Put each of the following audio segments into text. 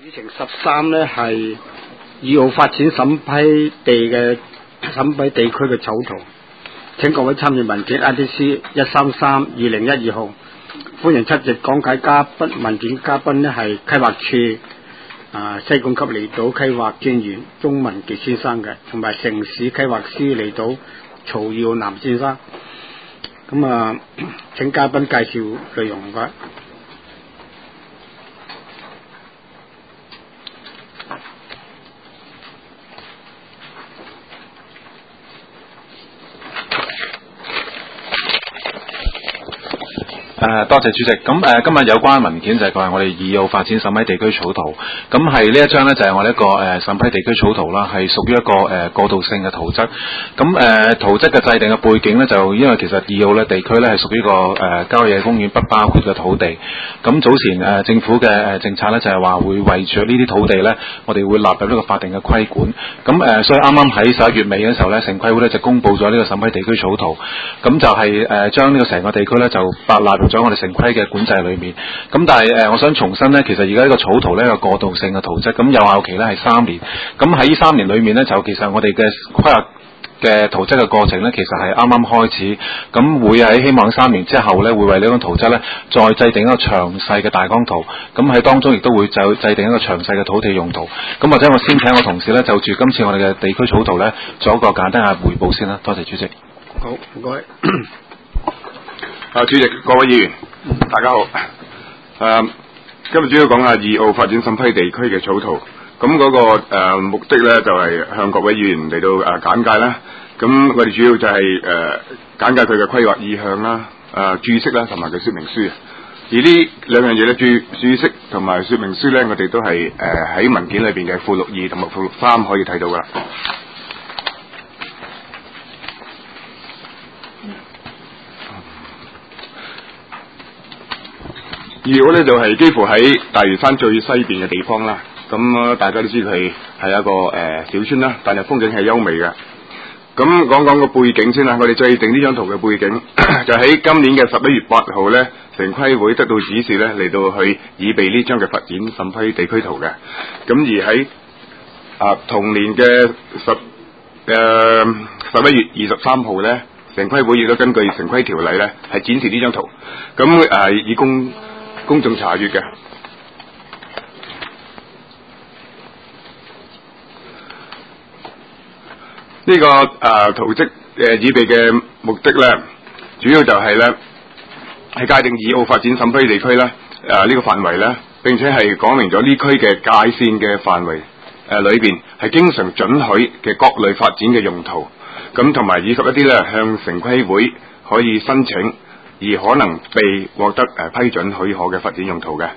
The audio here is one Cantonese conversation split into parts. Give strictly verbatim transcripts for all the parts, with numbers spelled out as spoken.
議程十三呢係二號發展審批地嘅審批地區嘅草圖，請各位參與文件 I D C 一三三二零一二號。歡迎出席講解嘉賓文件嘉賓呢係規劃處啊西貢及離島規劃專員鍾文傑先生嘅，同埋城市規劃師離島曹耀南先生。咁啊，請嘉賓介紹內容唔該。 誒、呃，多謝主席。咁誒、呃，今日有關文件就係講我哋二號發展審批地區草圖。咁係呢一張呢，就係、是、我哋一個誒審、呃、批地區草圖啦，係屬於一個誒、呃、過渡性嘅圖則。咁誒、呃、圖則嘅制定嘅背景呢，就因為其實二號咧地區呢係屬於個誒、呃、郊野公園不包括嘅土地。咁早前誒、呃、政府嘅誒政策呢，就係、是、話會為住呢啲土地呢，我哋會納入呢個法定嘅規管。咁誒、呃，所以啱啱喺十一月尾嘅時候呢，城規會呢就公布咗呢個審批地區草圖。咁就係誒將呢個成個地區呢，就納入咗我哋城規嘅管制裏面，咁但係誒、呃，我想重申呢，其實而家呢個草圖呢，一個過渡性嘅圖則，咁有效期呢係三年，咁喺呢三年裏面呢，就其實我哋嘅規劃嘅圖則嘅過程呢，其實係啱啱開始，咁會喺希望三年之後呢，會為呢張圖則呢，再制定一個詳細嘅大綱圖，咁喺當中亦都會就制定一個詳細嘅土地用途，咁或者我先請我同事呢，就住今次我哋嘅地區草圖呢，做一個簡單嘅彙報先啦，多謝主席。 好，唔該。 啊，主席、各位議員，大家好。誒、啊，今日主要講下二號發展審批地區嘅草圖。咁嗰、那個、呃、目的咧，就係、是、向各位議員嚟到誒、呃、簡介啦。咁我哋主要就係、是、誒、呃、簡介佢嘅規劃意向啦、誒、呃、注釋啦，同埋佢說明書。而呢兩樣嘢咧，注注釋同埋說明書咧，我哋都係誒喺文件裏邊嘅附錄二同埋附錄三可以睇到噶。二號咧就係、是、幾乎喺大嶼山最西邊嘅地方啦，咁、呃、大家都知佢係一個誒、呃、小村啦，但係風景係優美嘅。咁講講個背景先啦，我哋制定呢張圖嘅背景，就喺今年嘅十一月八號咧，城規會得到指示咧，嚟到去擬備呢張嘅發展審批地區圖嘅。咁而喺啊、呃、同年嘅十誒十一月二十三號咧，城規會亦都根據城規條例咧，係展示呢張圖，咁誒、呃、以公公眾查閱嘅。呢、這個誒、呃、圖則誒擬備嘅目的咧，主要就係咧係界定二號發展審批地區咧誒呢、呃這個範圍咧，並且係講明咗呢區嘅界線嘅範圍誒裏邊係經常准許嘅各類發展嘅用途，咁同埋以及一啲咧向城規會可以申請而可能被獲得誒、呃、批准許可嘅發展用途嘅。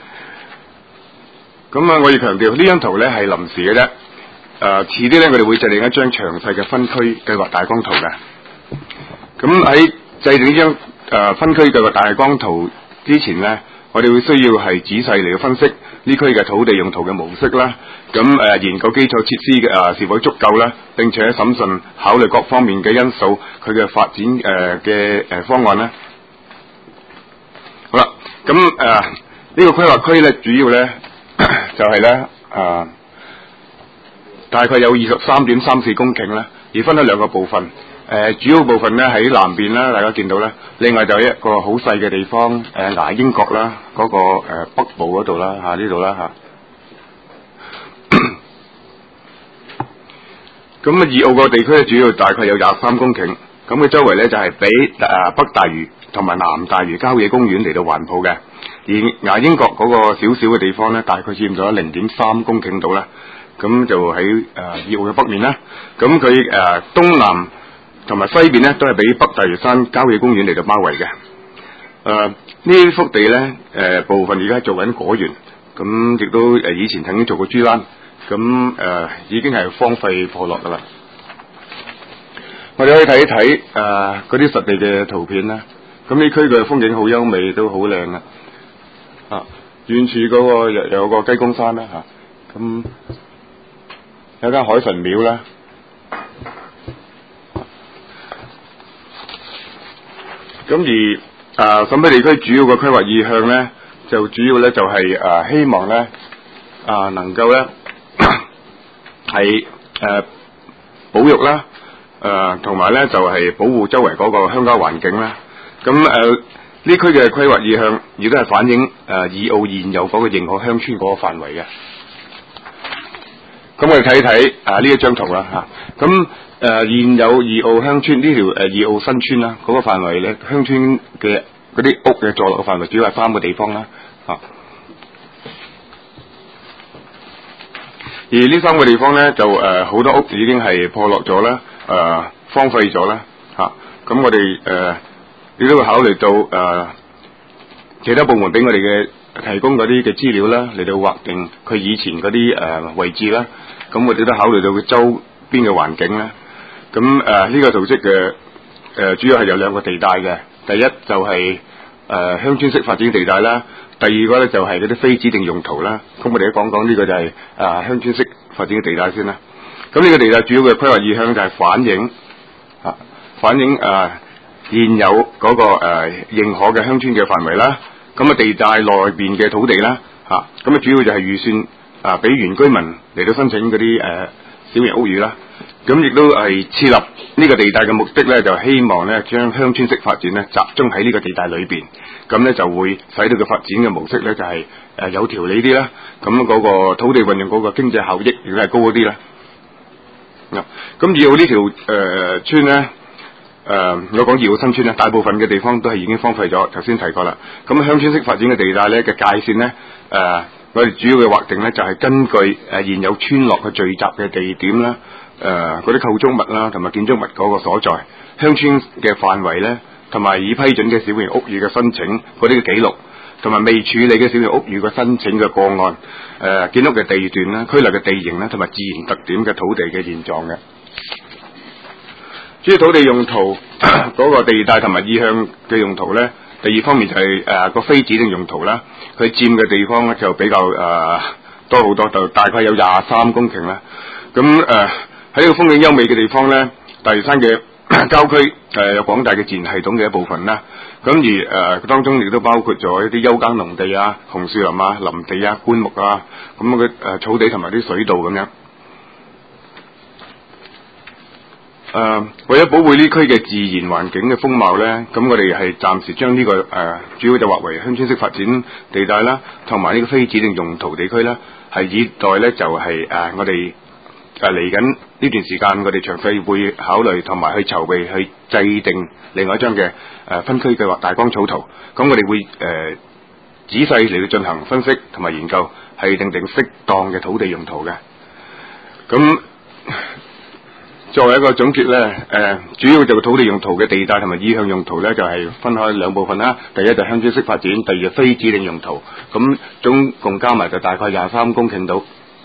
咁啊，我要強調呢張圖咧係臨時嘅啫。誒、呃，遲啲咧，我哋會制定一張詳細嘅分區計劃大綱圖嘅。咁喺制定呢張誒分區計劃大綱圖之前呢，我哋會需要係仔細嚟到分析呢區嘅土地用途嘅模式啦。咁誒、呃，研究基礎設施嘅誒、呃、是否足夠啦，並且審慎考慮各方面嘅因素，佢嘅發展誒嘅誒方案咧。好啦，咁誒呢個規劃區咧，主要咧就係咧誒。大概有二十三點三四公頃啦，而分咗兩個部分。誒、呃，主要部分咧喺南邊啦，大家見到咧。另外就一個好細嘅地方，誒、呃，牙英角啦，嗰、那個誒、呃、北部嗰度啦，吓呢度啦吓。咁啊，二號個地區咧，主要大概有廿三公頃。咁佢周圍咧就係、是、俾誒、呃、北大嶼同埋南大嶼郊野公園嚟到環抱嘅。而牙英角嗰個少少嘅地方咧，大概佔咗零點三公頃度啦。咁就喺誒二號嘅北面啦，咁佢誒東南同埋西邊咧都係俾北大嶼山郊野公園嚟到包圍嘅。誒、呃、呢幅地咧誒、呃、部分而家做緊果園，咁亦都誒以前曾經做過豬欄，咁誒、呃、已經係荒廢破落噶啦。我哋可以睇一睇誒嗰啲實地嘅圖片啦。咁呢區嘅風景好優美，都好靚啊！啊，遠處嗰個有有個雞公山啦嚇，咁、啊。有間海神廟啦，咁而誒審批地區主要嘅規劃意向咧，就主要咧就係、是、誒、呃、希望咧啊能夠咧係誒保育啦，誒同埋咧就係、是、保護周圍嗰個鄉郊環境啦。咁誒呢區嘅規劃意向亦都係反映誒、呃、二澳現有嗰個認可鄉村嗰個範圍嘅。咁我哋睇睇啊呢一張圖啦嚇。咁、啊、誒、呃、現有二澳鄉村呢條誒二澳新村啦，嗰、那個範圍咧鄉村嘅嗰啲屋嘅坐落嘅範圍主要係三個地方啦嚇。啊而呢三個地方咧，就誒好、呃、多屋已經係破落咗啦，誒、呃、荒廢咗啦，嚇、啊。咁我哋誒亦都會考慮到誒、呃、其他部門俾我哋嘅提供嗰啲嘅資料啦，嚟到劃定佢以前嗰啲誒位置啦。咁我哋都考慮到佢周邊嘅環境啦。咁誒呢個圖則嘅誒主要係有兩個地帶嘅，第一就係、是、誒、呃、鄉村式發展地帶啦。第二個咧就係嗰啲非指定用途啦，咁我哋都講講呢個就係、是、啊鄉村式發展嘅地帶先啦。咁呢個地帶主要嘅規劃意向就係反映啊反映啊現有嗰、那個誒、啊、認可嘅鄉村嘅範圍啦。咁啊地帶內邊嘅土地啦，嚇咁啊主要就係預算啊俾原居民嚟到申請嗰啲誒小型屋宇啦。咁亦都係設立呢個地帶嘅目的咧，就希望咧將鄉村式發展咧集中喺呢個地帶裏邊，咁咧就會使到個發展嘅模式咧就係、是、誒、呃、有條理啲啦，咁嗰個土地運用嗰個經濟效益亦都係高啲啦。咁二澳呢條誒村咧，誒、呃、我講二澳新村咧，大部分嘅地方都係已經荒廢咗，頭先提過啦。咁鄉村式發展嘅地帶咧嘅界線咧，誒、呃、我哋主要嘅劃定咧就係、是、根據誒、呃、現有村落嘅聚集嘅地點啦。誒嗰啲構築物啦，同埋建築物嗰個所在，鄉村嘅範圍咧，同埋已批准嘅小型屋宇嘅申請嗰啲嘅記錄，同埋未處理嘅小型屋宇嘅申請嘅個案，誒、呃、建屋嘅地段啦、區內嘅地形啦，同埋自然特點嘅土地嘅現狀嘅。至於土地用途嗰、那個地帶同埋意向嘅用途咧，第二方面就係誒個非指定用途啦，佢佔嘅地方咧就比較誒、呃、多好多，就大概有廿三公頃啦。咁誒。呃喺呢個風景優美嘅地方咧，大嶼山嘅郊區誒、呃、有廣大嘅自然系統嘅一部分啦。咁而誒、呃、當中亦都包括咗一啲休耕農地啊、紅樹林啊、林地啊、灌木啊，咁嘅誒草地同埋啲水道咁樣。誒、呃、為咗保護呢區嘅自然環境嘅風貌咧，咁我哋係暫時將呢、這個誒、呃、主要就劃為鄉村式發展地帶啦，同埋呢個非指定用途地區啦，係以待咧就係、是、誒、呃、我哋。誒嚟緊呢段時間，我哋詳細會考慮同埋去籌備去制定另外一張嘅誒、呃、分區計劃大綱草圖。咁我哋會誒、呃、仔細嚟到進行分析同埋研究，係定定適當嘅土地用途嘅。咁作為一個總結咧，誒、呃、主要就係土地用途嘅地帶同埋意向用途咧，就係、是、分開兩部分啦。第一就係鄉村式發展，第二就非指定用途。咁總共加埋就大概廿三公頃到。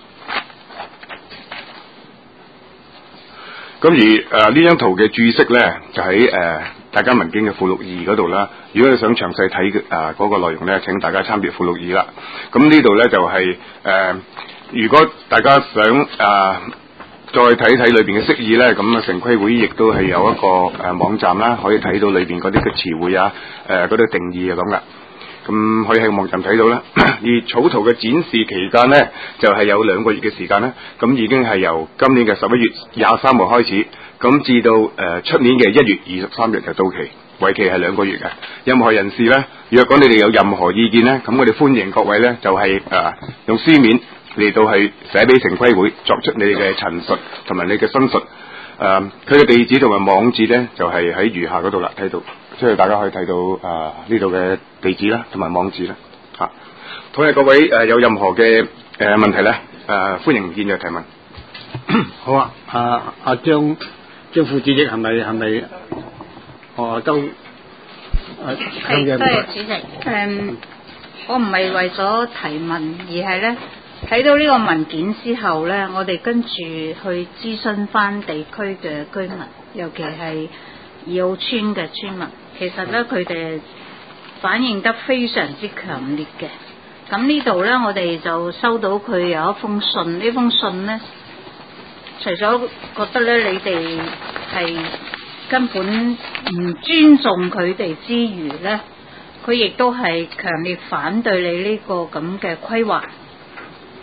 咁而誒呢、呃、張圖嘅注釋咧，就喺誒、呃、大家文件嘅附錄二嗰度啦。如果你想詳細睇誒嗰個內容咧，請大家參閱附錄二啦。咁呢度咧就係、是、誒、呃，如果大家想誒、呃、再睇睇裏邊嘅釋義咧，咁啊城規會亦都係有一個誒、呃、網站啦，可以睇到裏邊嗰啲嘅詞彙啊、誒嗰啲定義啊咁噶。咁可以喺網站睇到啦。而草圖嘅展示期間呢，就係、是、有兩個月嘅時間啦。咁已經係由今年嘅十一月廿三號開始，咁至到誒出年嘅一月二十三日就到期，為期係兩個月嘅。任何人士呢，若果你哋有任何意見呢，咁我哋歡迎各位呢，就係、是、誒、呃、用書面嚟到係寫俾城規會，作出你哋嘅陳述同埋你嘅申述。誒、呃，佢嘅地址同埋網址呢，就係、是、喺餘下嗰度啦，睇到。即係大家可以睇到誒呢度嘅地址啦，同埋網址啦嚇。同埋各位誒、呃、有任何嘅誒、呃、問題咧，誒、呃、歡迎現在提問。 好啊，阿阿張張副主席係咪係咪？哦都誒。係，多謝主席。誒、嗯，我唔係為咗提問，而係咧睇到呢個文件之後咧，我哋跟住去諮詢翻地區嘅居民，尤其係二澳村嘅村民。其實咧，佢哋反應得非常之強烈嘅。咁呢度咧，我哋就收到佢有一封信。呢封信咧，除咗覺得咧你哋係根本唔尊重佢哋之餘咧，佢亦都係強烈反對你呢個咁嘅規劃，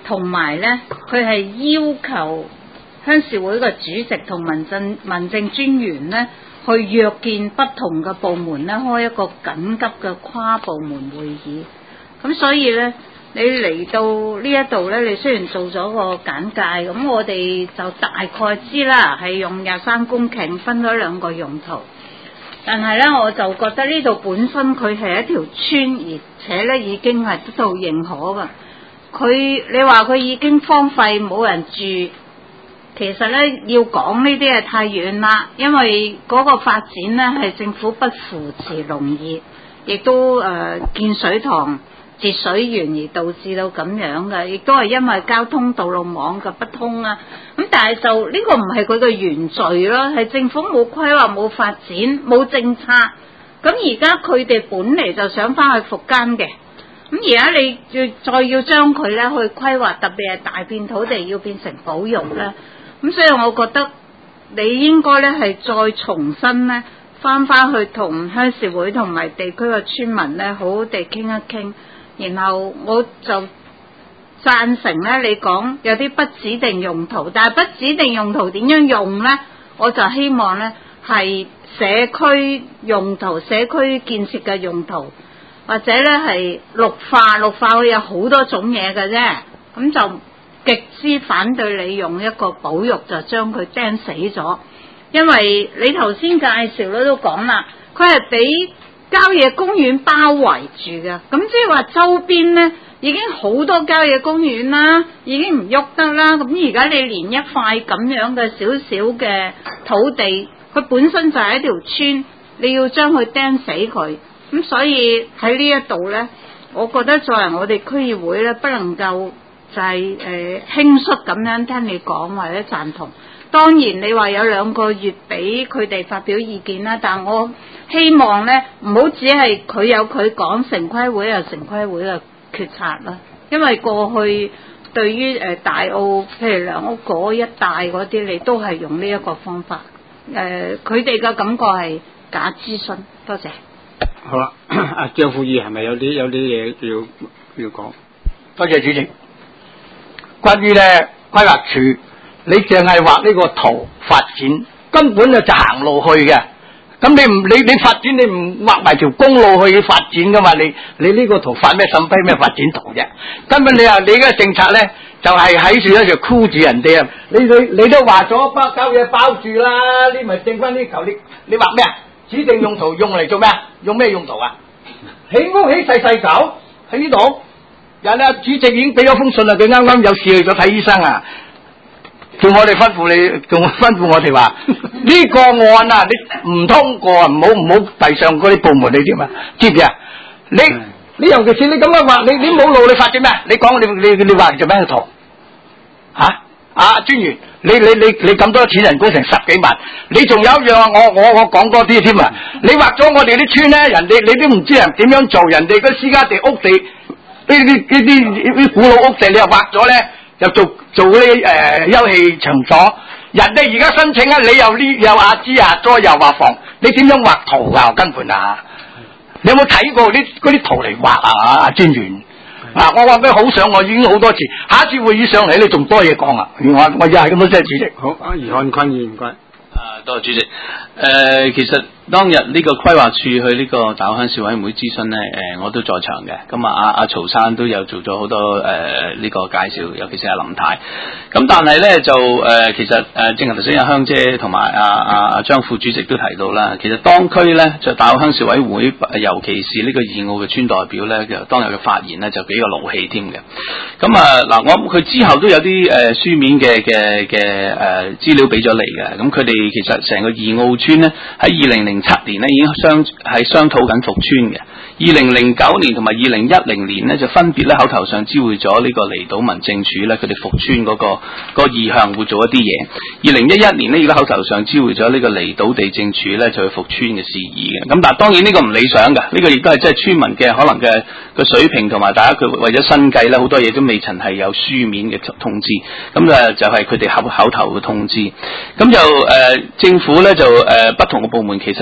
同埋咧佢係要求鄉事會嘅主席同民政民政專員咧去約見不同嘅部門咧，開一個緊急嘅跨部門會議。咁所以咧，你嚟到呢一度咧，你雖然做咗個簡介，咁我哋就大概知啦，係用廿三公頃分咗兩個用途。但係咧，我就覺得呢度本身佢係一條村，而且咧已經係得到認可㗎。佢你話佢已經荒廢冇人住，其實咧要講呢啲係太遠啦，因為嗰個發展咧係政府不扶持農業，亦都誒、呃、建水塘截水源而導致到咁樣嘅，亦都係因為交通道路網嘅不通啊。咁但係就呢、這個唔係佢嘅原罪咯，係政府冇規劃、冇發展、冇政策。咁而家佢哋本嚟就想翻去復耕嘅，咁而家你要再要將佢咧去規劃，特別係大片土地要變成保育咧，咁所以我覺得你應該咧係再重新咧翻翻去同鄉事會同埋地區嘅村民咧好好地傾一傾。然後我就贊成咧，你講有啲不指定用途，但係不指定用途點樣用咧？我就希望咧係社區用途、社區建設嘅用途，或者咧係綠化，綠化會有好多種嘢嘅啫。咁就極之反對你用一個保育就將佢釘死咗，因為你頭先介紹咧都講啦，佢係俾郊野公園包圍住嘅，咁即係話周邊呢已經好多郊野公園啦，已經唔喐得啦。咁而家你連一塊咁樣嘅少少嘅土地，佢本身就係一條村，你要將佢釘死佢，咁所以喺呢一度呢，我覺得作為我哋區議會呢，不能夠就係誒輕率咁樣聽你講或者贊同。當然你話有兩個月俾佢哋發表意見啦，但我希望咧唔好只係佢有佢講，城規會有城規會嘅決策啦。因為過去對於誒大澳譬如良屋嗰一帶嗰啲，你都係用呢一個方法。誒佢哋嘅感覺係假諮詢。多謝。 好啦，阿張副議係咪有啲有啲嘢要要講？ 多謝主席。關於咧規劃處，你淨係畫呢個圖發展，根本就就行路去嘅。咁你唔你你發展你唔畫埋條公路去發展噶嘛？你你呢個圖發咩審批咩發展圖啫？根本你話你嘅政策咧就係喺處咧就箍住人哋啊！你你你都話咗包膠嘢包住啦，你咪剩翻啲球，你你畫咩啊？指定用途用嚟做咩啊？用咩用途啊？起屋起細細狗喺呢度，人啊主席已經俾咗封信啦，佢啱啱有事去咗睇醫生啊！叫我哋吩咐你，叫我吩咐我哋話呢個案啊，你唔通過啊，唔好唔好遞上嗰啲部門你點啊？知唔知啊？你你尤其是你咁樣話，你你冇路你發展咩？你講你你你畫做咩圖？吓啊專員，你你你你咁多錢人工成十幾萬，你仲有一樣啊？我我我講多啲添啊！你畫咗我哋啲村咧，人哋你都唔知人點樣做，人哋嗰私家地屋地呢啲呢啲啲古老屋地，你又畫咗咧？又做做嗰啲誒休憩場所，人哋而家申請啊，你又呢又阿支阿多又畫房，你點樣畫圖啊？根本啊，你有冇睇過啲嗰啲圖嚟畫啊？阿專員啊，我話俾好想，我已經好多次，下一次會議上嚟你仲多嘢講啊！我我又係咁多謝主席。 好，阿余漢坤議員唔該。 啊，多謝主席。誒、呃，其實當日呢個規劃處去呢個大澳鄉事委員會諮詢咧，誒、呃，我都在場嘅。咁啊，阿阿曹生都有做咗好多誒呢、呃這個介紹，尤其是阿林太。咁但係咧就誒、呃，其實誒、呃，正如頭先阿香姐同埋阿阿阿張副主席都提到啦，其實當區咧就大澳鄉事委員會，尤其是呢個二澳嘅村代表咧，就當日嘅發言咧就幾個勞氣添嘅。咁啊嗱，我佢之後都有啲誒、呃、書面嘅嘅嘅誒資料俾咗你嘅。咁佢哋其實成個二澳村咧喺二零零七年咧已經商係商討緊復村嘅。二零零九年同埋二零一零年咧就分別咧口頭上知會咗呢個離島民政處咧，佢哋復村嗰、那個、那個意向會做一啲嘢。二零一一年咧亦都口頭上知會咗呢個離島地政處咧就去復村嘅事宜嘅。咁但係當然呢個唔理想嘅，呢、這個亦都係即係村民嘅可能嘅個水平同埋大家佢為咗生計咧好多嘢都未曾係有書面嘅通知，咁誒就係佢哋口口頭嘅通知。咁就誒、呃、政府咧就誒、呃、不同嘅部門其實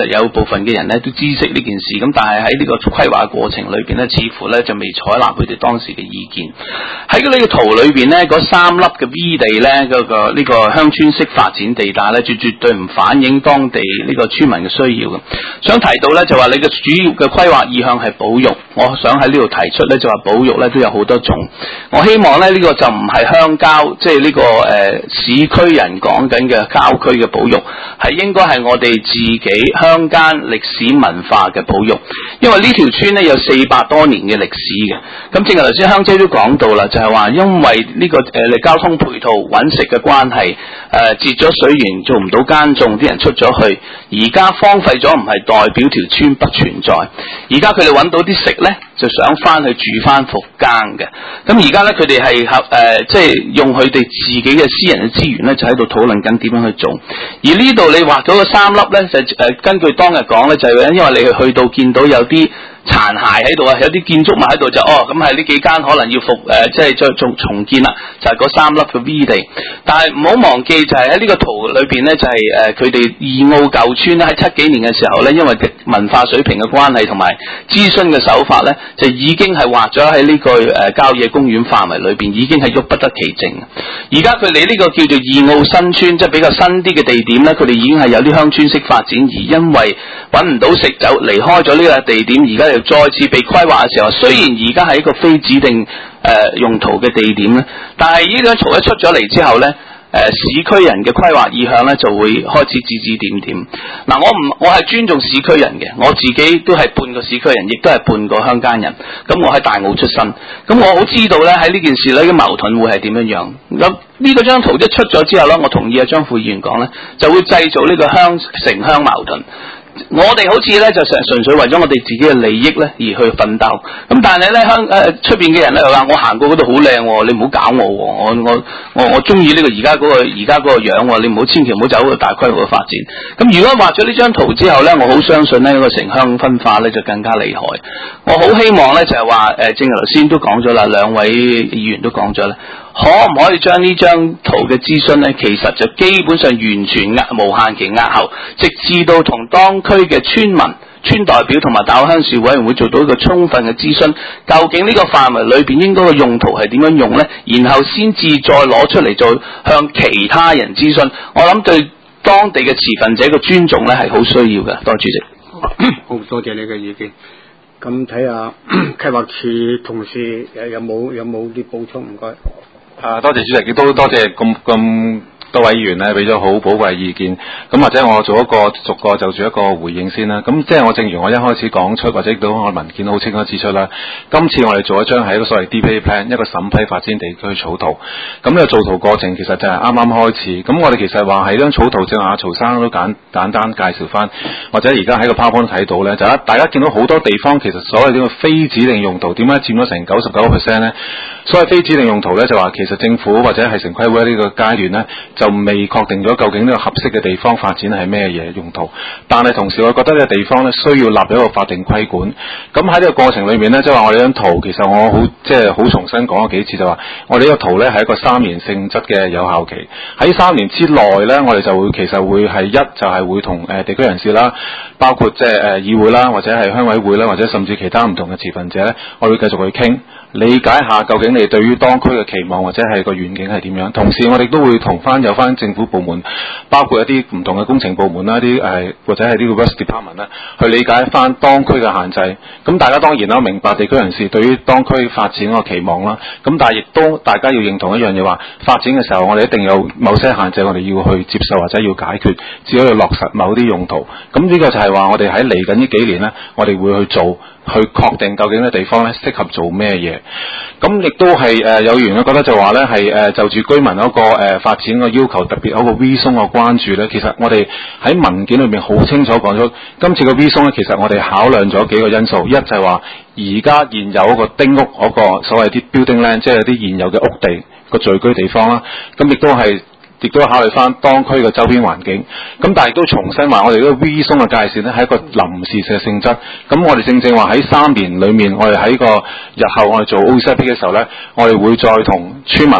有部分嘅人咧都知悉呢件事，咁但係喺呢個規劃過程裏邊咧，似乎咧就未採納佢哋當時嘅意見。喺呢個圖裏邊咧，嗰三粒嘅 V 地咧，嗰、嗰個呢、呢個鄉村式發展地帶咧，絕絕對唔反映當地呢個村民嘅需要嘅。想提到咧就話你嘅主要嘅規劃意向係保育，我想喺呢度提出咧就話保育咧都有好多種。我希望咧呢、呢個就唔係鄉郊，即係呢個誒、呃、市區人講緊嘅郊區嘅保育，係應該係我哋自己鄉間歷史文化嘅保育。因為呢條村咧有四百多年嘅歷史嘅，咁正如頭先香姐都講到啦，就係、是、話因為呢、這個誒、呃、交通配套揾食嘅關係，誒截咗水源做唔到耕種，啲人出咗去，而家荒廢咗唔係代表條村不存在，而家佢哋揾到啲食咧，就想翻去住翻復耕嘅。咁而家咧佢哋係合誒即係用佢哋自己嘅私人嘅資源咧，就喺度討論緊點樣去做。而呢度你畫咗個三粒咧，就誒、呃、根據當日講咧，就係因為你去去到見到有啲殘骸喺度啊，有啲建築物喺度就哦，咁係呢幾間可能要復誒，即係再重重建啦，就係、是、嗰三粒嘅 V 地。但係唔好忘記就係喺呢個圖裏邊咧，就係誒佢哋二澳舊村咧喺七幾年嘅時候咧，因為文化水平嘅關係同埋諮詢嘅手法咧，就已經係劃咗喺呢個誒郊野公園範圍裏邊，已經係喐不得其正。而家佢哋呢個叫做二澳新村，即係比較新啲嘅地點咧，佢哋已經係有啲鄉村式發展，而因為揾唔到食就離開咗呢個地點，而家又再次被規劃嘅時候，雖然而家係一個非指定誒、呃、用途嘅地點咧，但係呢張圖一出咗嚟之後咧，誒、呃、市區人嘅規劃意向咧就會開始指指點點。嗱、呃，我唔我係尊重市區人嘅，我自己都係半個市區人，亦都係半個鄉間人。咁我喺大澳出身，咁我好知道咧喺呢件事咧嘅矛盾會係點樣樣。咁呢個張圖一出咗之後咧，我同意阿張副議員講咧，就會製造呢個鄉城鄉矛盾。我哋好似咧就成純粹為咗我哋自己嘅利益咧而去奮鬥，咁但係咧香誒出邊嘅人咧又話我行過嗰度好靚，你唔好搞我，我我我我中意呢個而家嗰個而家嗰個樣，你唔好千祈唔好走個大規模嘅發展。咁如果畫咗呢張圖之後咧，我好相信呢個城鄉分化咧就更加厲害。我好希望咧就係話誒，正如頭先都講咗啦，兩位議員都講咗啦。可唔可以將呢張圖嘅諮詢呢？其實就基本上完全壓無限期壓後，直至到同當區嘅村民、村代表同埋大澳鄉事委員會做到一個充分嘅諮詢，究竟呢個範圍裏邊應該嘅用途係點樣用呢？然後先至再攞出嚟再向其他人諮詢。我諗對當地嘅持份者嘅尊重呢係好需要嘅。多謝主席。 好多謝你嘅意見。咁睇下規劃處同事有冇有冇啲補充？唔該。 啊，多謝主席，亦都多謝咁咁多位議員咧，俾咗好寶貴意見。咁或者我做一個逐個就住一個回應先啦。咁即係我正如我一開始講出，或者到我文件好清楚指出啦。今次我哋做一張係一個所謂 D P Plan， 一個審批發展地區草圖。咁呢個造圖過程其實就係啱啱開始。咁我哋其實話係張草圖，正話阿曹生都簡簡單介紹翻，或者而家喺個 PowerPoint 睇到咧，就大家見到好多地方其實所謂呢個非指定用途點解佔咗成九十九個 percent 咧？所謂非指定用途咧，就話其實政府或者係城規會呢個階段咧，就未確定咗究竟呢個合適嘅地方發展係咩嘢用途。但係同時我覺得呢個地方咧需要立咗一個法定規管。咁喺呢個過程裏面咧，即係話我哋張圖其實我好即係好重新講咗幾次，就話我哋呢個圖咧係一個三年性質嘅有效期。喺三年之內咧，我哋就會其實會係一就係會同誒、呃、地區人士啦，包括即係誒議會啦，或者係鄉委會啦，或者甚至其他唔同嘅持份者咧，我會繼續去傾。理解下究竟你對於當區嘅期望或者係個願景係點樣，同時我哋都會同翻有翻政府部門，包括一啲唔同嘅工程部門啦，啲誒或者係呢個 West Department 咧，去理解翻當區嘅限制。咁大家當然啦，明白地區人士對於當區發展個期望啦。咁但係亦都大家要認同一樣嘢，話發展嘅時候，我哋一定有某些限制，我哋要去接受或者要解決，只可以落實某啲用途。咁呢個就係話我哋喺嚟緊呢幾年咧，我哋會去做。去確定究竟呢地方咧適合做咩嘢，咁亦都係誒、呃、有議員咧覺得就話咧係誒就住居民嗰、那個誒、呃、發展個要求，特別有個 V 松個關注咧，其實我哋喺文件裏面好清楚講咗，今次個 V 松咧其實我哋考量咗幾個因素，一就係話而家現有嗰個丁屋嗰個所謂啲 building land， 即係啲現有嘅屋地個聚居地方啦，咁亦都係。亦都考慮翻當區嘅周邊環境，咁但係亦都重新話我哋呢個 V 松嘅界線咧係一個臨時性嘅性質，咁我哋正正話喺三年裏面，我哋喺個日後我哋做 O C I P 嘅時候咧，我哋會再同村民啦，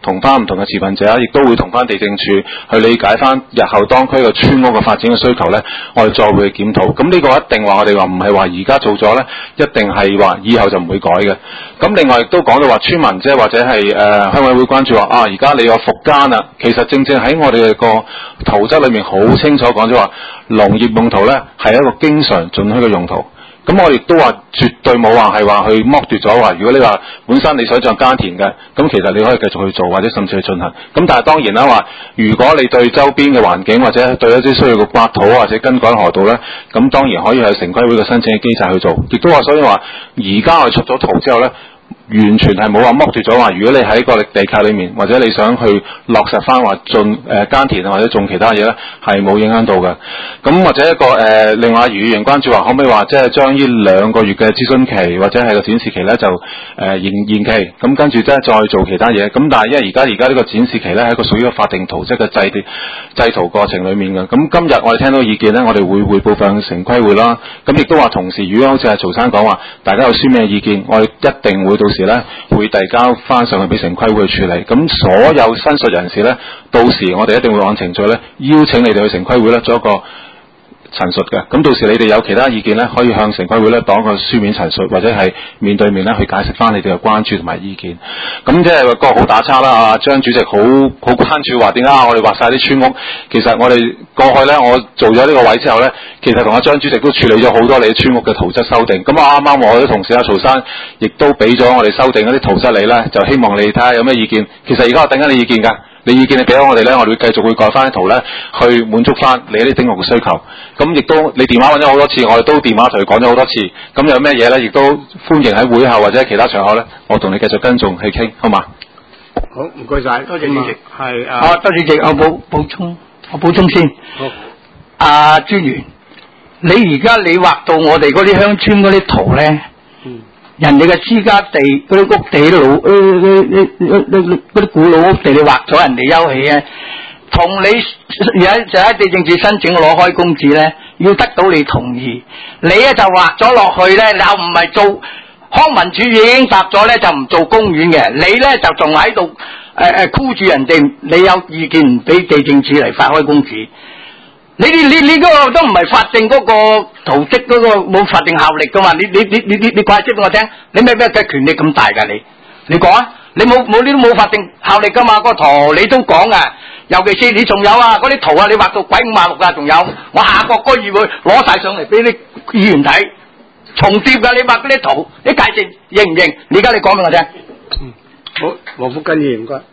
同翻唔同嘅持份者，亦都會同翻地政處去理解翻日後當區嘅村屋嘅發展嘅需求咧，我哋再會去檢討。咁呢個一定話我哋話唔係話而家做咗咧，一定係話以後就唔會改嘅。咁另外亦都講到話村民即係或者係誒鄉委會關注話啊，而家你有復耕啦，其實正正喺我哋個圖則裏面好清楚講咗話，農業用途咧係一個經常准許嘅用途。咁我亦都話絕對冇話係話去剝奪咗話，如果你話本身你想做耕田嘅，咁其實你可以繼續去做，或者甚至去進行。咁但係當然啦話，如果你對周邊嘅環境或者對一啲需要嘅刮土或者更改河道咧，咁當然可以喺城規會嘅申請嘅機制去做。亦都話所以話，而家我哋出咗圖之後咧，完全係冇話剝奪咗話，如果你喺個地契裏面，或者你想去落實翻話種誒耕田啊，或者種其他嘢咧，係冇影響到嘅。咁或者一個誒、呃，另外余議員關注話，可唔可以話即係將呢兩個月嘅諮詢期或者係個展示期咧，就誒、呃、延延期，咁跟住即係再做其他嘢。咁但係因為而家而家呢個展示期咧係一個屬於一個法定圖則嘅制定製圖過程裏面嘅。咁今日我哋聽到意見咧，我哋會匯報向城規會啦。咁亦都話同時，如果好似係曹生講話，大家有書面意見，我哋一定會到時咧會遞交翻上去俾城規會去處理。咁所有申述人士咧，到時我哋一定會按程序咧邀請你哋去城規會咧做一個陳述嘅。咁到時你哋有其他意見咧，可以向城規會咧當一個書面陳述，或者係面對面咧去解釋翻你哋嘅關注同埋意見。咁即係個好打叉啦！啊，張主席好好關注話點解我哋劃晒啲村屋。其實我哋過去咧，我做咗呢個位之後咧，其實同阿張主席都處理咗好多你嘅村屋嘅圖則修訂。咁啊啱啱我啲同事阿曹生亦都俾咗我哋修訂一啲圖則你咧，就希望你睇下有咩意見。其實而家我等緊你意見㗎。你意見你俾咗我哋咧，我哋會繼續會改翻啲圖咧，去滿足翻你啲丁屋嘅需求。咁亦都你電話揾咗好多次，我哋都電話同佢講咗好多次。咁有咩嘢咧，亦都歡迎喺會後或者其他場合咧，我同你繼續跟蹤去傾，好嘛？ 好，唔該晒， 多謝主席。 係啊， 啊，多謝主席，我補補充，我補充先。 好， 阿專員，你而家你畫到我哋嗰啲鄉村嗰啲圖咧？ 嗯。 人哋嘅私家地嗰啲屋地老誒嗰啲古老屋地，你劃咗人哋休憩啊！同你而家就喺地政處申請攞開工紙咧，要得到你同意，你咧就劃咗落去咧，又唔係做康文署已經答咗咧，就唔做公園嘅，你咧就仲喺度誒誒箍住人哋，你有意見唔俾地政處嚟發開工紙。你你你你嗰個都唔係法定嗰個圖則嗰個冇法定效力噶嘛？你你你你你你解釋俾我聽，你咩咩嘅權力咁大噶？你你講啊？你冇冇呢啲冇法定效力噶嘛？嗰個圖你都講啊，尤其是你仲有啊嗰啲圖啊，你畫到鬼五馬六啊，仲有我下個個月會攞晒上嚟俾啲議員睇，重疊噶，你畫嗰啲圖，你解釋認唔認？你而家你講俾我聽。 嗯，好，黃福根議員唔該。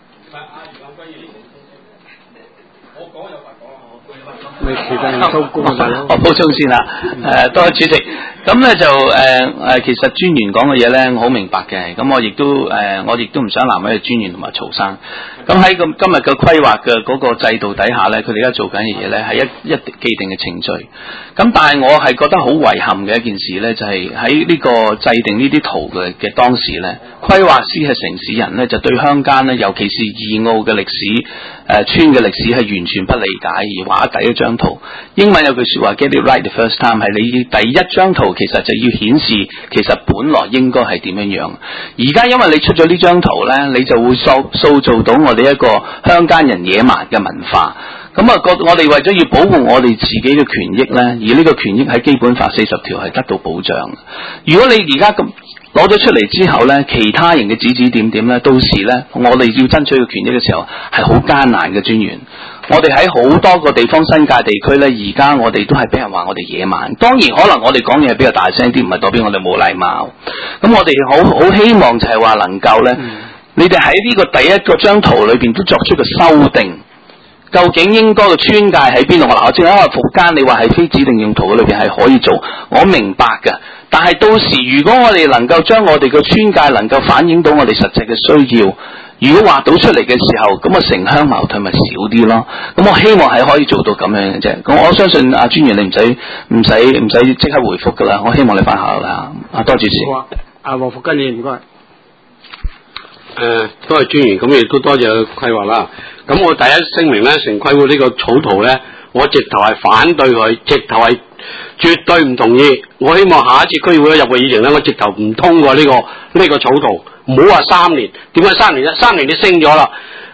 咪時間收工啊！ 我補充先啦，誒、呃，多謝主席。咁咧就誒誒、呃，其實專員講嘅嘢咧，我好明白嘅。咁我亦都誒、呃，我亦都唔想難為專員同埋曹生。咁喺咁今日嘅規劃嘅嗰個制度底下咧，佢哋而家做緊嘅嘢咧係一一既定嘅程序。咁但係我係覺得好遺憾嘅一件事咧，就係喺呢個制定呢啲圖嘅嘅當時咧，規劃師係城市人咧，就對鄉間咧，尤其是二澳嘅歷史誒、呃、村嘅歷史係完全不理解，而畫第一張圖。英文有句説話 ，get it right the first time， 係你第一張圖其實就要顯示其實本來應該係點樣樣。而家因為你出咗呢張圖咧，你就會塑塑造到我哋一個鄉間人野蠻嘅文化。咁啊，我我哋為咗要保護我哋自己嘅權益咧，而呢個權益喺基本法四十條係得到保障。如果你而家咁攞咗出嚟之後咧，其他人嘅指指點點咧，到時咧，我哋要爭取嘅權益嘅時候係好艱難嘅。專員，我哋喺好多個地方新界地區咧，而家我哋都係俾人話我哋野蠻。當然可能我哋講嘢係比較大聲啲，唔係代表我哋冇禮貌。咁我哋好好希望就係話能夠咧，嗯、你哋喺呢個第一個張圖裏邊都作出個修訂。究竟應該個村界喺邊度？我嗱，我正喺個復耕，你話係非指定用途嘅裏邊係可以做，我明白㗎。但係到時如果我哋能夠將我哋個村界能夠反映到我哋實際嘅需要，如果畫到出嚟嘅時候，咁啊城鄉矛盾咪少啲咯。咁我希望係可以做到咁樣嘅啫。咁我相信阿專員你唔使唔使唔使即刻回覆㗎啦。我希望你翻下啦。啊，多謝先。 好啊，阿黃福根議員唔該。 誒、呃，多謝專員，咁亦都多謝規劃啦。咁我第一聲明咧，城規會呢個草圖咧，我直頭係反對佢，直頭係絕對唔同意。我希望下一次區議會入會議程咧，我直頭唔通過呢、這個呢、這個草圖，唔好話三年。點解三年啫？三年你升咗啦，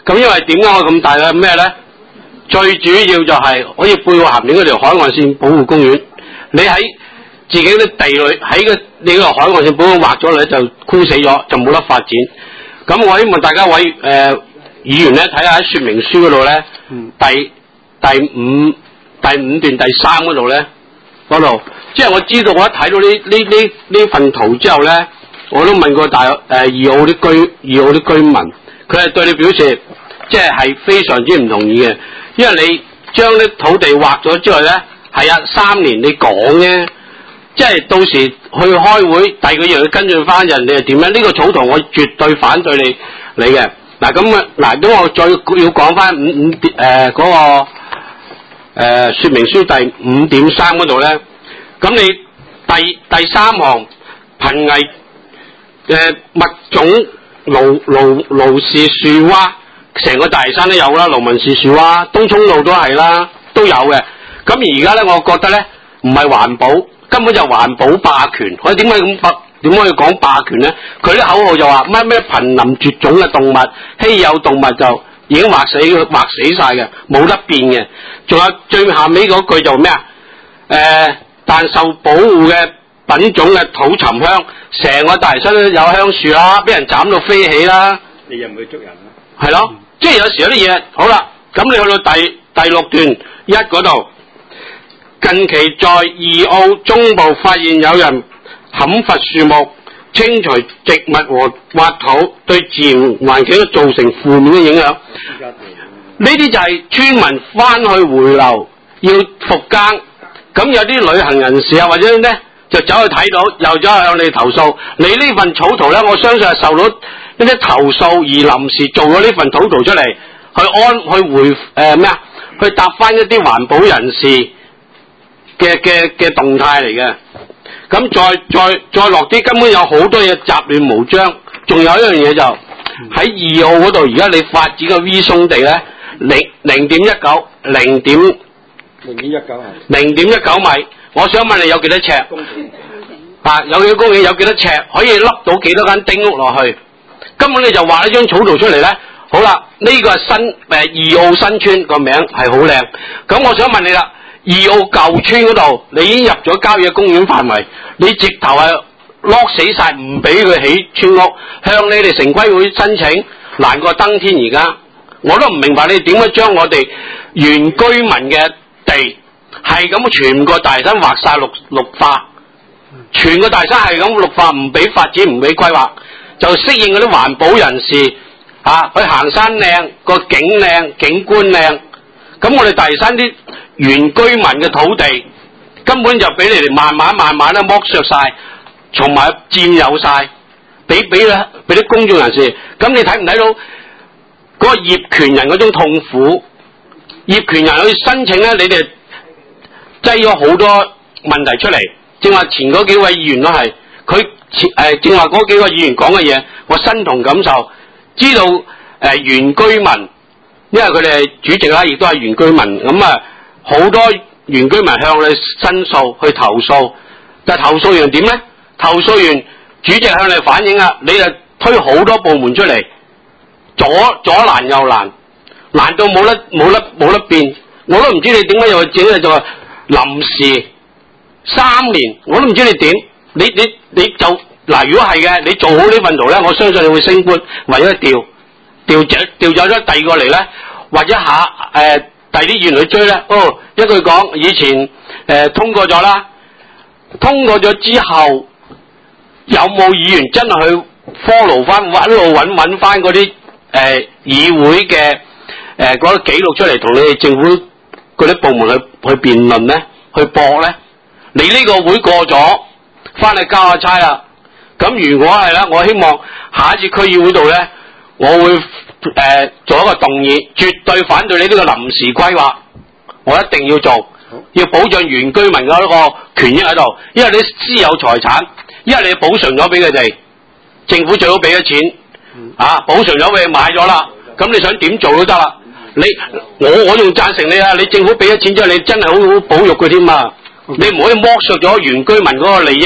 咁因為點解我咁大嘅咩咧？最主要就係好似貝澳鹹田嗰條海岸線保護公園，你喺自己啲地裏喺個你個海岸線保護劃咗嚟就枯死咗，就冇得發展。咁我希望大家位誒、呃、議員咧睇下喺說明書嗰度咧，第第五第五段第三嗰度咧，嗰度即係我知道我一睇到呢呢呢呢份圖之後咧，我都問過大誒、呃、二澳啲居二澳啲居民，佢係對你表示即係係非常之唔同意嘅，因為你將啲土地劃咗之後咧，係啊三年你講啫。即係到時去開會，第二個月去跟進翻人哋係點樣？呢、這個草圖我絕對反對你你嘅。嗱咁啊，嗱咁我再要講翻五五誒嗰個誒、呃、說明書第五點三嗰度咧。咁你第第三行瀕危嘅物種盧盧盧氏樹蛙，成個大嶼山都有啦，盧文氏樹蛙，東涌路都係啦，都有嘅。咁而家咧，我覺得咧唔係環保。根本就環保霸權，我點解咁霸？點解要講霸權咧？佢啲口號就話乜咩瀕臨絕種嘅動物、稀有動物就已經劃死劃死晒嘅，冇得變嘅。仲有最下尾嗰句就咩啊？誒、呃，但受保護嘅品種嘅土沉香，成個大嶼山都有香樹啦，俾人斬到飛起啦。 你又唔去捉人啦？ 係咯，嗯、即係有時有啲嘢好啦。咁你去到第第六段一嗰度。近期在二澳中部發現有人砍伐樹木、清除植物和挖土，對自然環境造成負面嘅影響。呢啲就係村民翻去回流要復耕，咁有啲旅行人士啊或者咧就走去睇到，又走去向你投訴。你呢份草圖咧，我相信係受到一啲投訴而臨時做咗呢份土圖出嚟，去安去回誒咩啊？去答翻一啲環保人士嘅嘅嘅動態嚟嘅，咁再再再落啲，根本有好多嘢雜亂無章。仲有一樣嘢就喺二澳嗰度，而家你發展嘅 V 松地咧，零零點一九零點零點一九係零點一九米。我想問你有幾多尺？啊，有幾多公頃？有幾多尺？可以笠到幾多間丁屋落去？根本你就畫一張草圖出嚟咧。好啦，呢、這個係新誒、呃、二澳新村個名係好靚。咁我想問你啦。二澳舊村嗰度，你已經入咗郊野公園範圍，你直頭係 lock 死晒，唔俾佢起村屋，向你哋城規會申請，難過登天。而家我都唔明白你點解將我哋原居民嘅地係咁全個大山劃晒綠綠化，全個大山係咁綠化，唔俾發展，唔俾規劃，就適應嗰啲環保人士啊，去行山靚，個景靚，景觀靚。咁我哋大嶼山啲原居民嘅土地根本就俾你哋慢慢慢慢咧剝削晒，同埋佔有晒，俾俾咧俾啲公眾人士。咁你睇唔睇到嗰個業權人嗰種痛苦？業權人去申請咧，你哋擠咗好多問題出嚟。正話前嗰幾位議員都係，佢誒正話嗰幾個議員講嘅嘢，我身同感受，知道誒、呃、原居民。因為佢哋係主席啦，亦都係原居民，咁啊好多原居民向你申訴去投訴，但係投訴完點咧？投訴完主席向你反映啊，你就推好多部門出嚟，左左攔右攔，攔到冇得冇得冇得變，我都唔知你點解又去整嘅就話臨時三年，我都唔知你點，你你你就嗱，如果係嘅，你做好呢份圖咧，我相信你會升官，為咗調。調走調走咗第二個嚟咧，或者下誒第二啲議員去追咧。哦，一句講，以前誒、呃、通過咗啦，通過咗之後，有冇議員真係去 follow 翻，一路揾揾翻嗰啲誒議會嘅誒嗰啲記錄出嚟，同你哋政府嗰啲部門去去辯論咧，去駁咧？你呢個會過咗，翻嚟交下差啦。咁如果係咧，我希望下一次區議會度咧。我會誒、呃、做一個動議，絕對反對你呢個臨時規劃，我一定要做，要保障原居民嘅一個權益喺度，因為你私有財產，因為你補償咗俾佢哋，政府最好俾咗錢，啊補償咗俾佢買咗啦，咁你想點做都得啦，你我我仲贊成你啊，你政府俾咗錢之後，你真係好好保育佢添嘛，你唔可以剝削咗原居民嗰個利益，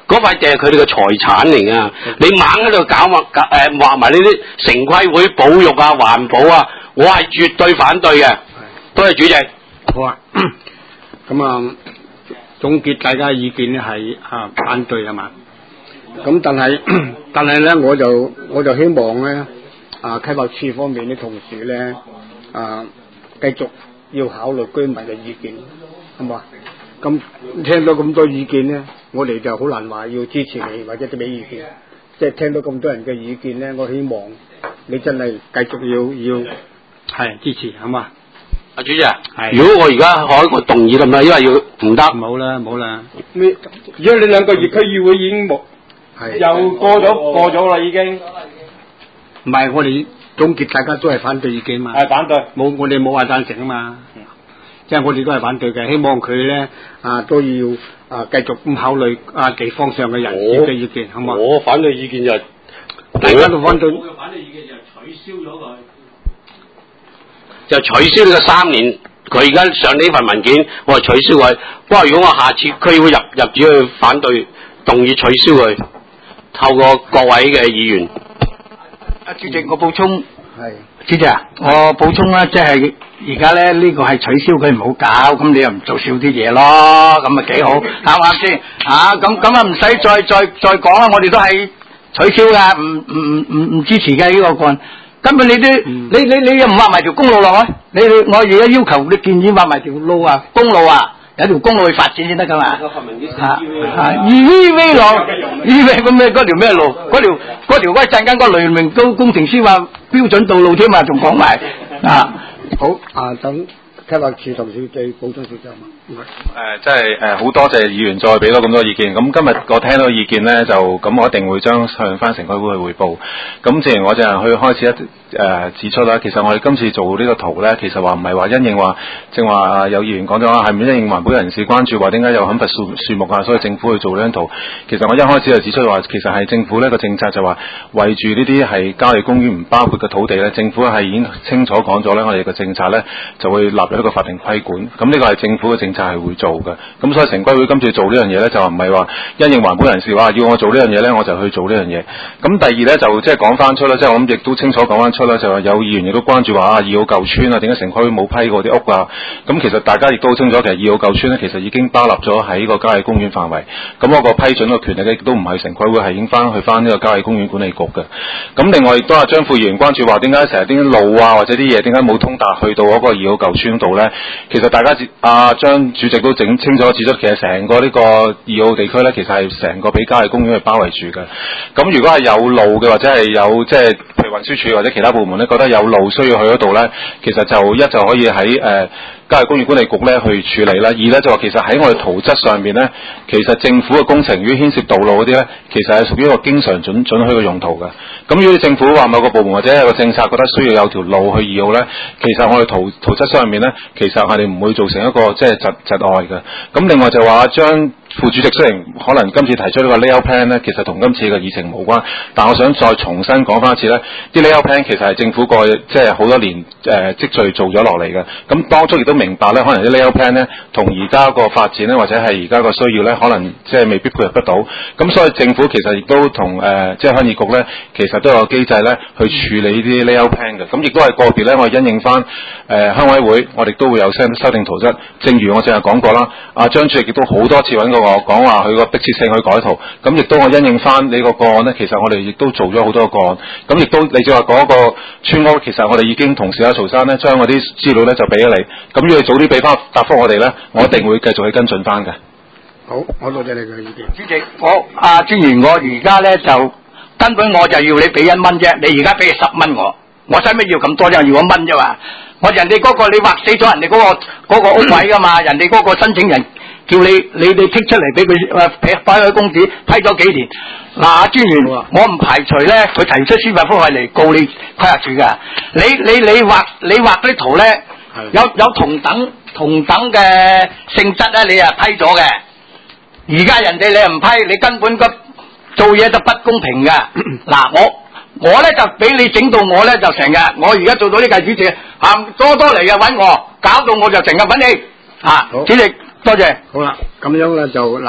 嗰塊地係佢哋嘅財產嚟噶，你猛喺度搞畫誒畫埋呢啲城規會保育啊、環保啊，我係絕對反對嘅。多謝主席。 好啊，咁啊總結大家意見咧係啊反對係嘛？咁但係但係咧我就我就希望咧啊規劃處方面啲同事咧啊繼續要考慮居民嘅意見，係嘛？咁聽到咁多意見咧，我哋就好難話要支持你或者俾意見。即係聽到咁多人嘅意見咧，我希望你真係繼續要要係支持，係嘛？ 阿主席，如果我而家開個動議咁啦，因為要唔得， 冇啦冇啦。 你而家你兩個月區議會已經冇， 係又過咗過咗啦已經。 唔係我哋總結大家都係反對意見嘛。 係反對。 冇我哋冇話贊成啊嘛。即係我哋都係反對嘅，希望佢咧啊都要啊繼續咁考慮啊地方上嘅人士嘅意見，好嘛？ 我反對意見就係大家都反對。 我嘅反對意見就係取消咗佢。 就取消呢個三年，佢而家上呢份文件，我係取消佢。不過如果我下次區會入入主去反對，動議取消佢，透過各位嘅議員。 阿主席，我補充。 係。 主席啊，我補充啦，即係而家咧呢個係取消佢唔好搞，咁你又唔做少啲嘢咯，咁咪幾好，啱唔啱先？啊，咁咁啊唔使再再再講啦，我哋都係取消噶，唔唔唔唔支持嘅呢個個案。根本你都、嗯、你你你又唔畫埋條公路落去，你你我而家要求你建議畫埋條路啊，公路啊，有條公路去發展先得噶嘛。啊啊 E V 路 E V 咁咩？嗰條咩路？嗰條嗰條嗰陣間嗰雷明高工程師話標準道路添嘛，仲講埋啊。 好啊，等規劃處同事再補充少少嘛。 誒、呃，即係誒，好、呃、多謝議員再俾多咁多意見。咁今日我聽到意見咧，就咁我一定會將向翻城規會去匯報。咁正如我就係去開始一誒、呃、指出啦，其實我哋今次做呢個圖咧，其實話唔係話因應話，正話有議員講咗話係咪因應環保人士關注話點解有砍伐樹樹木啊，所以政府去做呢張圖。其實我一開始就指出話，其實係政府呢個政策就話圍住呢啲係郊野公園唔包括嘅土地咧，政府係已經清楚講咗咧，我哋嘅政策咧就會納入一個法定規管。咁呢個係政府嘅政策係會做嘅。咁所以城規會今次做呢樣嘢咧，就唔係話因應環保人士話要我做呢樣嘢咧，我就去做呢樣嘢。咁第二咧就即係講翻出啦，即係我諗亦都清楚講翻出啦，就話有議員亦都關注話啊二號舊村啊，點解城規會冇批過啲屋啊？咁其實大家亦都好清楚，其實二號舊村咧其實已經包納咗喺個郊野公園範圍。咁我個批准嘅權力咧亦都唔係城規會，係已經翻去翻呢個郊野公園管理局嘅。咁另外亦都係張副議員關注話點解成日啲路啊或者啲嘢點解冇通達去到嗰個二號舊村度咧？其實大家阿張主席都整清楚指出，其實成個呢個二號地區咧，其實係成個俾郊野公園去包圍住嘅。咁如果係有路嘅，或者係有即係譬如運輸署或者其他部門咧，覺得有路需要去嗰度咧，其實就一就可以喺誒、呃郊野公園管理局咧去處理啦。二咧就話其實喺我哋圖則上面咧，其實政府嘅工程如果牽涉道路嗰啲咧，其實係屬於一個經常准准許嘅用途嘅。咁如果政府話某個部門或者有個政策覺得需要有條路去二號咧，其實我哋圖圖則上面咧，其實我哋唔會造成一個即係窒窒礙嘅。咁另外就話將副主席雖然可能今次提出呢個 layout plan 咧，其實同今次嘅議程無關，但我想再重新講翻一次咧，啲 layout plan 其實係政府過去即係好多年誒積聚做咗落嚟嘅。咁當中亦都明白咧，可能啲 layout plan 咧同而家個發展咧，或者係而家個需要咧，可能即係未必配合得到。咁所以政府其實亦都同誒即係鄉議局咧，其實都有機制咧去處理呢啲 layout plan 嘅。咁亦都係個別咧，我因應翻誒鄉委會，我哋都會有修修訂圖則。正如我淨係講過啦，阿張主席亦都好多次揾過我講話佢個迫切性去改圖。咁亦都我因應翻你個個案咧，其實我哋亦都做咗好多個案。咁亦都你就話嗰個村屋，其實我哋已經同時阿曹生咧將嗰啲資料咧就俾咗你。咁如果你早啲俾翻答覆我哋咧，我一定會繼續去跟進翻嘅。 好，我多謝你嘅意見。 主席，我阿專員，我而家咧就根本我就要你俾一蚊啫，你而家俾十蚊我，我使乜要咁多啫？要一蚊啫嘛。我人哋嗰、嗰個你劃死咗人哋嗰、嗰個嗰、嗰個屋位噶嘛，人哋嗰個申請人叫你你哋剔出嚟俾佢誒批擺喺公紙批咗幾年。嗱、啊，專員，我唔排除咧，佢提出司法覆核嚟告你規劃署噶。你你你畫你畫嗰啲圖咧，有有同等同等嘅性質咧，你係批咗嘅。而家人哋你又唔批，你根本個做嘢就不公平噶。嗱，我我咧就俾你整到我咧就成日，我而家做到呢屆主席，啊多多嚟嘅揾我，搞到我就成日揾你。啊，主席多謝。 好啦，咁樣咧就嗱，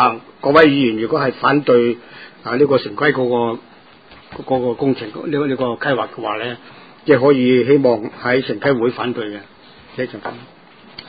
各位議員如果係反對啊呢、這個城規嗰、那個嗰、那個工程呢、這個呢、這個規劃嘅話咧，即係可以希望喺城規會反對嘅，非常係。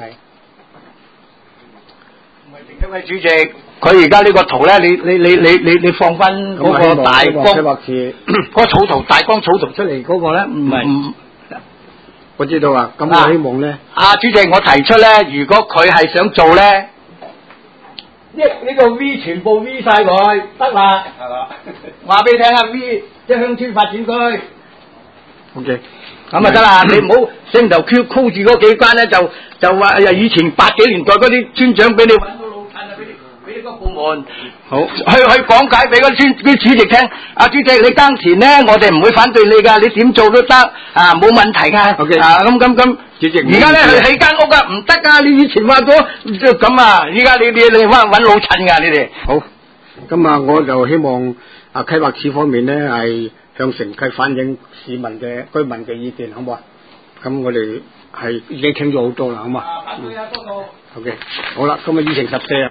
唔係城規會主席，佢而家呢個圖咧，你你你你你你放翻嗰個大光嗰個草圖大光草圖出嚟嗰個咧，唔係。 我知道啊，咁我希望咧， 啊主席，我提出咧，如果佢係想做咧，呢呢個 V 全部 V 晒佢得啦，係啦，話俾你聽啊 V 即係鄉村發展區 ，OK， 咁啊得啦，你唔好成頭 Q 箍住嗰幾關咧，就就話以前八幾年代嗰啲村長俾你揾到老襯啊，俾你俾你個部門好去去講解俾嗰啲村啲主席聽，啊主席你耕田咧，我哋唔會反對你噶，你點做都得啊，冇問題噶 ，OK， 啊咁咁咁。 主席， 而家咧去起間屋啊，唔得噶！你以前話過咁啊，而家你你你揾揾老襯噶，你哋好。咁啊，我就希望啊規劃署方面咧係向城規反映市民嘅居民嘅意見，好唔好啊？咁我哋係已經傾咗好多啦，好嘛？ 啊，反對啊，多數。 OK，好啦，今日議程十四啊。